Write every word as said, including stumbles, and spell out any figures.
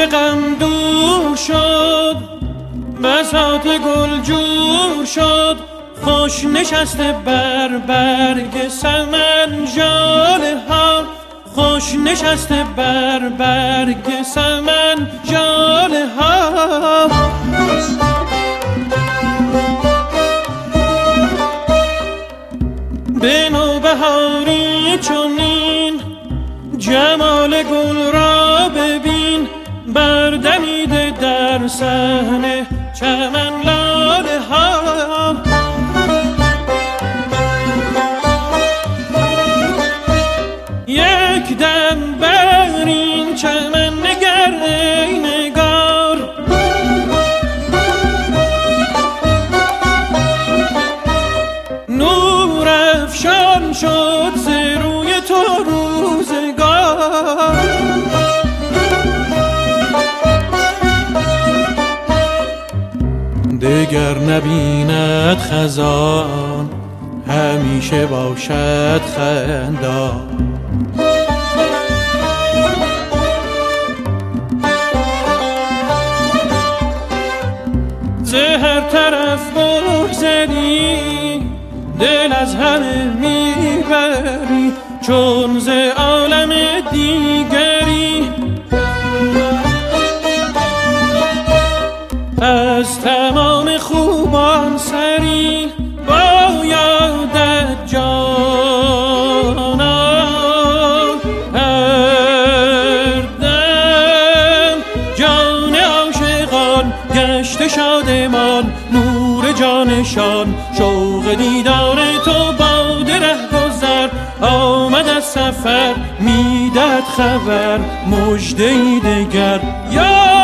غم دور شد، بساط گل جور شد، خوش نشسته بر برگ سمن ژاله ها، خوش نشسته بر برگ سمن ژاله ها. به نوبهاری چنین جمال گل را ببین، بردمیده در صحن چمن لاله ها. یک دم بر این چمن نگر ای نگار، نور افشان شد ز روی تو روزگار. دگر نبیند خزان، همیشه باشد خندان. ز هر طرف بگذری، دل از همه میبری، چون ز عالم دیگری. از تمام خوبان سری بایدت جانا، هر دم جان عاشقان گشته شادمان، نور جانشان شوق دیدار تو. باد رهگذر آمد از سفر، میداد خبر مژده‌ای دگر. یا